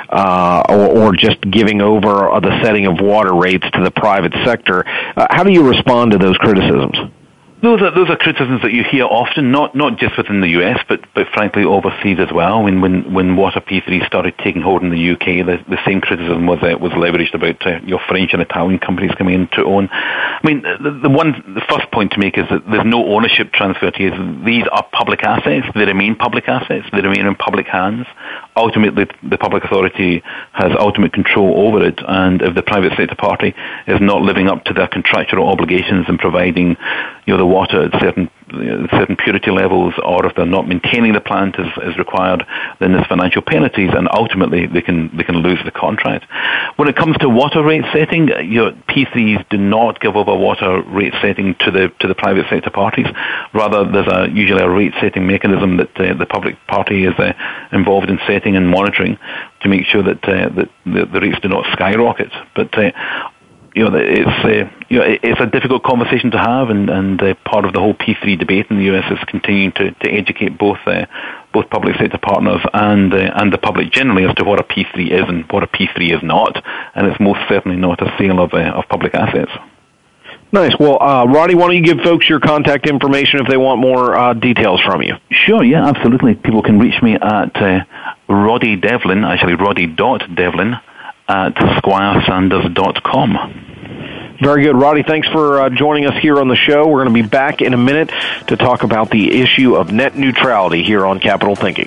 S3: or just giving over the setting of water rates to the private sector. How do you respond to those criticisms?
S12: Those are criticisms that you hear often, not just within the US, but frankly overseas as well. When water P3 started taking hold in the UK, the same criticism was leveraged about your French and Italian companies coming in to own. I mean, the first point to make is that there's no ownership transfer to these. These are public assets. They remain public assets. They remain in public hands. Ultimately, the public authority has ultimate control over it, and if the private sector party is not living up to their contractual obligations and providing the water at certain purity levels, or if they're not maintaining the plant as required, then there's financial penalties, and ultimately they can lose the contract. When it comes to water rate setting, P3s do not give over water rate setting to the private sector parties. Rather, there's usually a rate setting mechanism that the public party is involved in setting and monitoring to make sure that the rates do not skyrocket. But it's a difficult conversation to have, and part of the whole P3 debate in the US is continuing to educate both public sector partners and the public generally as to what a P3 is and what a P3 is not, and it's most certainly not a sale of public assets.
S3: Nice. Well, Roddy, why don't you give folks your contact information if they want more details from you?
S12: Sure, yeah, absolutely. People can reach me at Roddy Devlin, actually Roddy.Devlin, at SquireSanders.com.
S3: Very good. Roddy, thanks for joining us here on the show. We're going to be back in a minute to talk about the issue of net neutrality here on Capital Thinking.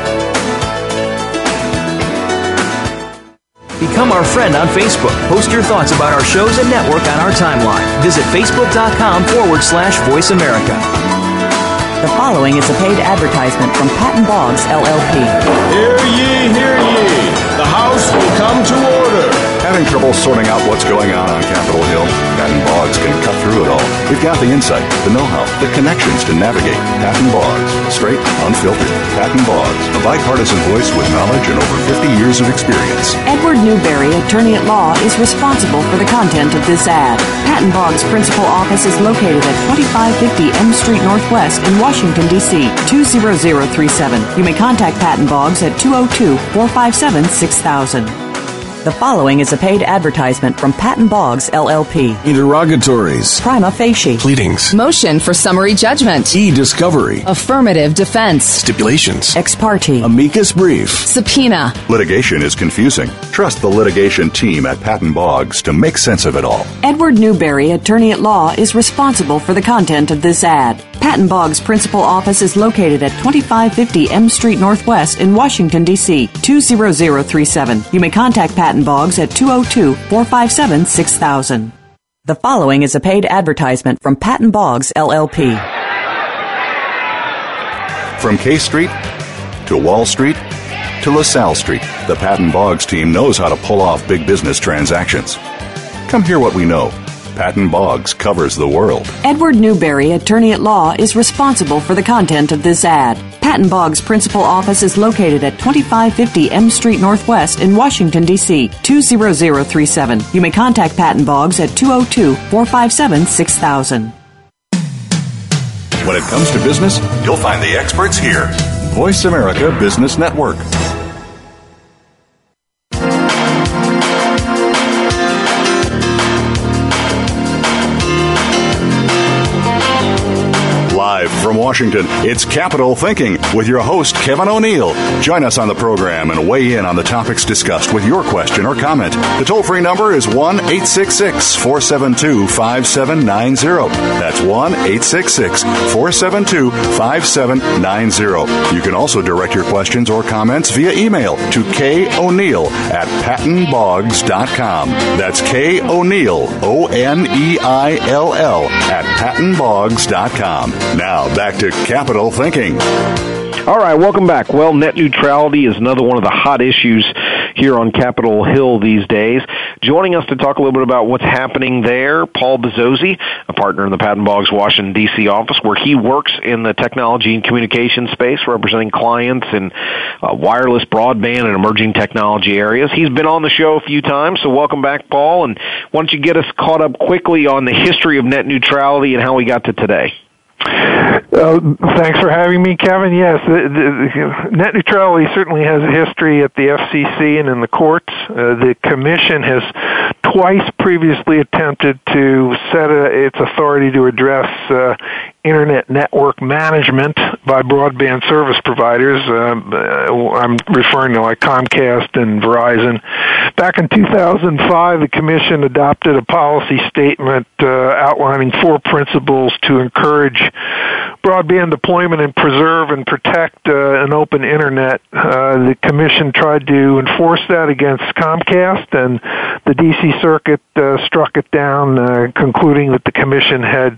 S11: Become our friend on Facebook. Post your thoughts about our shows and network on our timeline. Visit Facebook.com/Voice America.
S7: The following is a paid advertisement from Patton Boggs, LLP.
S8: Hear ye, hear ye. The House will come to order.
S2: Having trouble sorting out what's going on Capitol Hill? Patton Boggs can cut through it all. We've got the insight, the know-how, the connections to navigate. Patton Boggs. Straight, unfiltered. Patton Boggs. A bipartisan voice with knowledge and over 50 years of experience.
S7: Edward Newberry, attorney at law, is responsible for the content of this ad. Patton Boggs' principal office is located at 2550 M Street Northwest in Washington, D.C., 20037. You may contact Patton Boggs at 202-457-6000. The following is a paid advertisement from Patton Boggs, LLP.
S8: Interrogatories.
S7: Prima facie.
S8: Pleadings.
S13: Motion for summary judgment.
S8: E-discovery.
S13: Affirmative defense.
S8: Stipulations.
S7: Ex parte.
S8: Amicus brief.
S13: Subpoena.
S2: Litigation is confusing. Trust the litigation team at Patton Boggs to make sense of it all.
S7: Edward Newberry, attorney at law, is responsible for the content of this ad. Patton Boggs' principal office is located at 2550 M Street Northwest in Washington, D.C., 20037. You may contact Patton Boggs at 202-457-6000. The following is a paid advertisement from Patton Boggs, LLP.
S2: From K Street to Wall Street to LaSalle Street, the Patton Boggs team knows how to pull off big business transactions. Come hear what we know. Patton Boggs covers the world.
S7: Edward Newberry, attorney at law, is responsible for the content of this ad. Patton Boggs' principal office is located at 2550 M Street Northwest in Washington, D.C., 20037. You may contact Patton Boggs at 202-457-6000.
S2: When it comes to business, you'll find the experts here. Voice America Business Network. Live from Washington, it's Capital Thinking with your host, Kevin O'Neill. Join us on the program and weigh in on the topics discussed with your question or comment. The toll-free number is 1-866-472-5790. That's 1-866-472-5790. You can also direct your questions or comments via email to KO'Neill@PattonBoggs.com. That's KO'Neill, ONEILL, @PattonBoggs.com. Now, back to Capital Thinking.
S3: All right, welcome back. Well, net neutrality is another one of the hot issues here on Capitol Hill these days. Joining us to talk a little bit about what's happening there, Paul Bozzozzi, a partner in the Patton Boggs Washington, D.C. office, where he works in the technology and communication space, representing clients in wireless, broadband, and emerging technology areas. He's been on the show a few times, so welcome back, Paul. And why don't you get us caught up quickly on the history of net neutrality and how we got to today?
S14: Thanks for having me, Kevin. Yes, the net neutrality certainly has a history at the FCC and in the courts. The Commission has twice previously attempted to set its authority to address Internet network management by broadband service providers. I'm referring to like Comcast and Verizon. Back in 2005, the Commission adopted a policy statement outlining 4 principles to encourage broadband deployment and preserve and protect an open Internet. The Commission tried to enforce that against Comcast, and the D.C. Circuit struck it down, concluding that the Commission had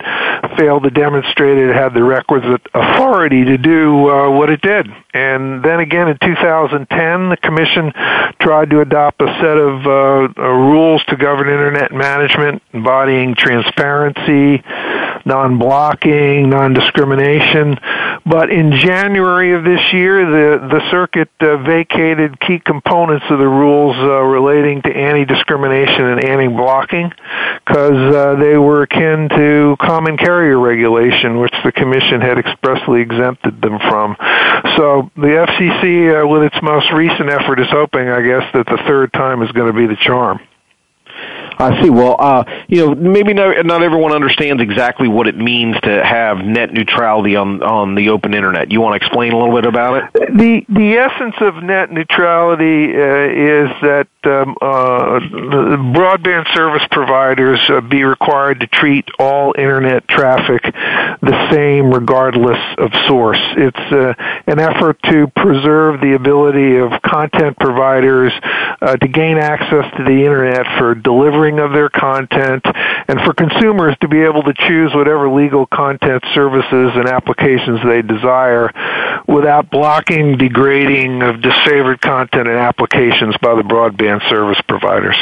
S14: failed to demonstrate it had the requisite authority to do what it did. And then again in 2010, the Commission tried to adopt a set of rules to govern Internet management, embodying transparency, non-blocking, non-discrimination. But in January of this year, the circuit vacated key components of the rules relating to anti-discrimination and anti-blocking because they were akin to common carrier regulation, which the Commission had expressly exempted them from. So the FCC, with its most recent effort, is hoping, I guess, that the third time is going to be the charm.
S3: I see. Well, maybe not everyone understands exactly what it means to have net neutrality on the open internet. You want to explain a little bit about it?
S14: The essence of net neutrality is that broadband service providers be required to treat all internet traffic the same regardless of source. It's an effort to preserve the ability of content providers to gain access to the internet for delivering of their content, and for consumers to be able to choose whatever legal content services and applications they desire without blocking, degrading of disfavored content and applications by the broadband service providers.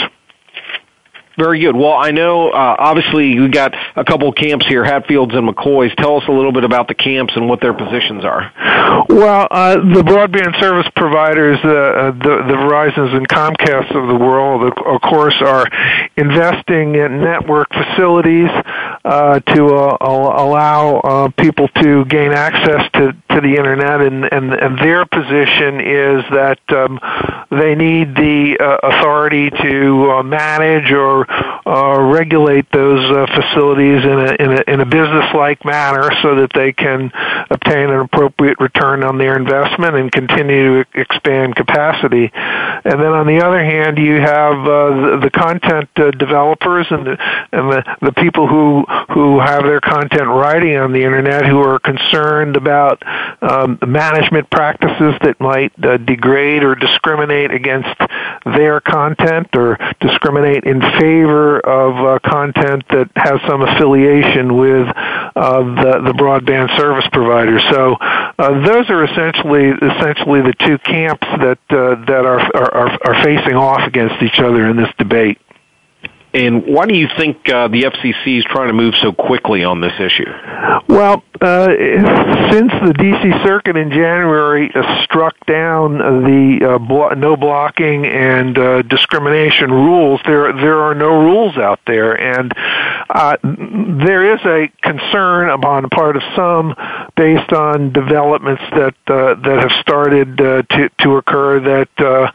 S3: Very good. Well, I know, obviously, we got a couple camps here, Hatfields and McCoys. Tell us a little bit about the camps and what their positions are.
S14: Well, the broadband service providers, the Verizons and Comcasts of the world, of course, are investing in network facilities to allow people to gain access to the internet, and their position is that they need the authority to manage or regulate those facilities in a business-like manner so that they can obtain an appropriate return on their investment and continue to expand capacity. And then on the other hand, you have the content developers and the people who have their content writing on the internet who are concerned about management practices that might degrade or discriminate against their content or discriminate in favor of content that has some affiliation with the broadband service provider. So those are essentially the two camps that are facing off against each other in this debate.
S3: And why do you think the FCC is trying to move so quickly on this issue?
S14: Well, since the D.C. Circuit in January struck down the no blocking and discrimination rules, there are no rules out there, and there is a concern upon the part of some, based on developments that have started to occur, that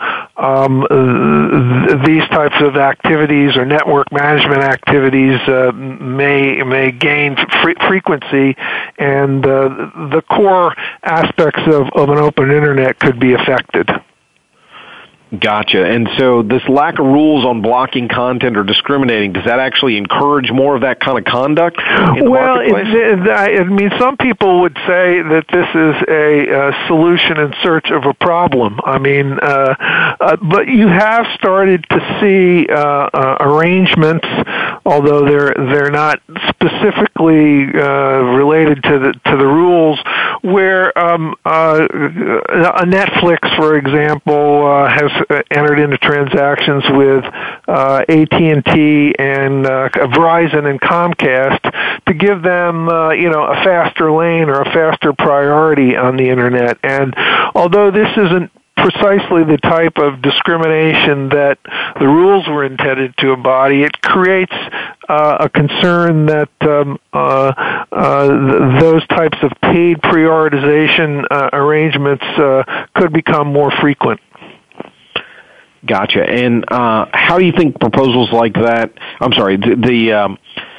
S14: these types of activities or network management activities may gain frequency, and the core aspects of an open internet could be affected.
S3: Gotcha. And so this lack of rules on blocking content or discriminating, does that actually encourage more of that kind of conduct in the marketplace?
S14: I mean, some people would say that this is a solution in search of a problem. I mean, but you have started to see arrangements, although they're not specifically related to the rules, where Netflix, for example, has entered into transactions with AT&T and Verizon and Comcast to give them, a faster lane or a faster priority on the internet. And although this isn't precisely the type of discrimination that the rules were intended to embody, it creates a concern that those types of paid prioritization arrangements could become more frequent.
S3: Gotcha. And how do you think proposals like that? I'm sorry, the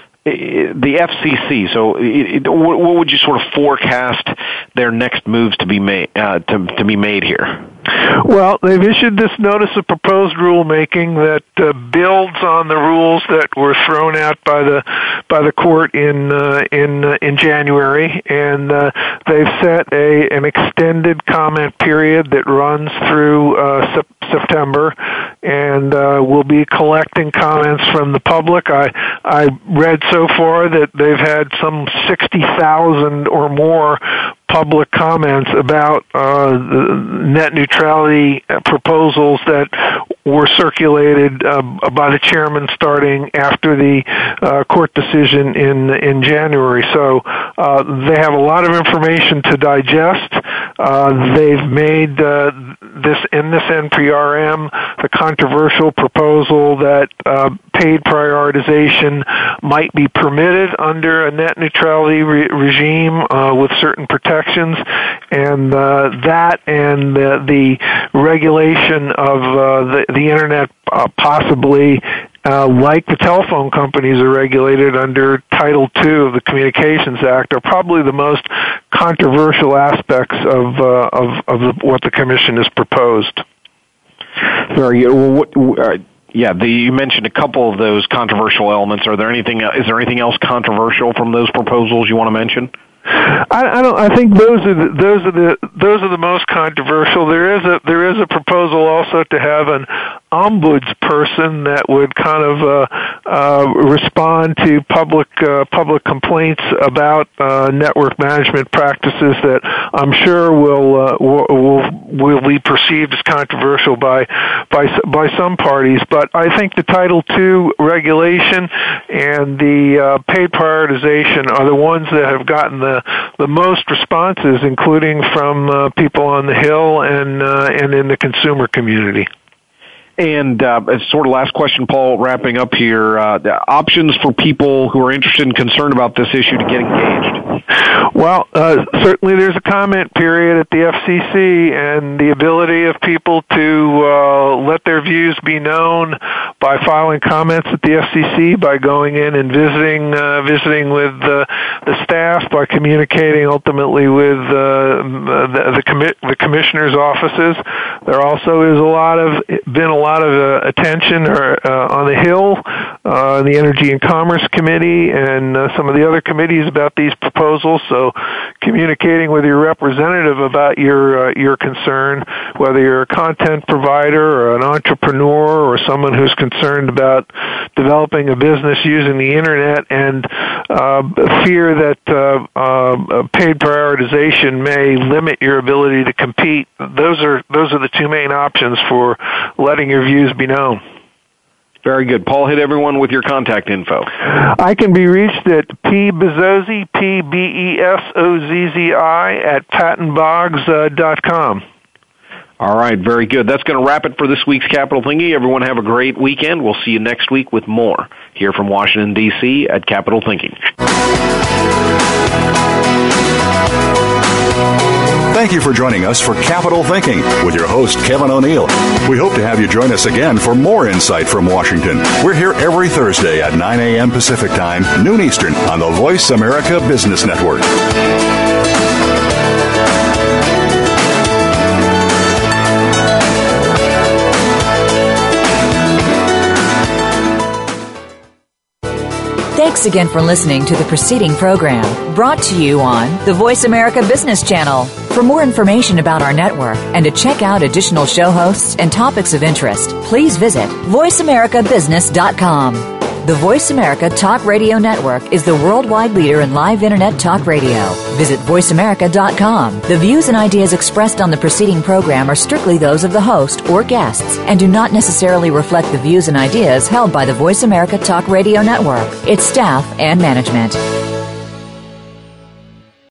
S3: FCC. So, what would you sort of forecast their next moves to be made to be made here?
S14: Well, they've issued this notice of proposed rulemaking that builds on the rules that were thrown out by the court in January, and they've set an extended comment period that runs through September, and we'll be collecting comments from the public. I read so far that they've had some 60,000 or more public comments about the net neutrality proposals that were circulated by the chairman starting after the court decision in January. So they have a lot of information to digest. They've made this NPRM, the controversial proposal that paid prioritization might be permitted under a net neutrality regime with certain protections, and that and the regulation of the Internet possibly like the telephone companies are regulated under Title II of the Communications Act, are probably the most controversial aspects of what the Commission has proposed.
S3: Very good. Well, you mentioned a couple of those controversial elements. Is there anything else controversial from those proposals you want to mention?
S14: I think those are the most controversial. There is a proposal also to have an ombudsperson that would kind of respond to public complaints about network management practices that I'm sure will be perceived as controversial by some parties. But I think the Title II regulation and the paid prioritization are the ones that have gotten the most responses, including from people on the Hill and in the consumer community.
S3: And sort of last question, Paul, wrapping up here, the options for people who are interested and concerned about this issue to get engaged.
S14: Well, certainly there's a comment period at the FCC, and the ability of people to let their views be known by filing comments at the FCC, by going in and visiting with the staff, by communicating ultimately with the commissioner's offices. There also is been a lot of attention on the Hill, the Energy and Commerce Committee, and some of the other committees about these proposals. So communicating with your representative about your concern, whether you're a content provider or an entrepreneur or someone who's concerned about developing a business using the Internet and fear that paid prioritization may limit your ability to compete. Those are the two main options for letting your views be known.
S3: Very good. Paul, hit everyone with your contact info.
S14: I can be reached at pbezozzi, PBESOZZI, at pattonboggs.com.
S3: All right, very good. That's going to wrap it for this week's Capital Thinking. Everyone have a great weekend. We'll see you next week with more here from Washington, D.C. at Capital Thinking.
S2: Thank you for joining us for Capital Thinking with your host, Kevin O'Neill. We hope to have you join us again for more insight from Washington. We're here every Thursday at 9 a.m. Pacific Time, noon Eastern, on the Voice America Business Network.
S1: Thanks again for listening to the preceding program, brought to you on the Voice America Business Channel. For more information about our network and to check out additional show hosts and topics of interest, please visit voiceamericabusiness.com. The Voice America Talk Radio Network is the worldwide leader in live Internet talk radio. Visit voiceamerica.com. The views and ideas expressed on the preceding program are strictly those of the host or guests and do not necessarily reflect the views and ideas held by the Voice America Talk Radio Network, its staff, and management.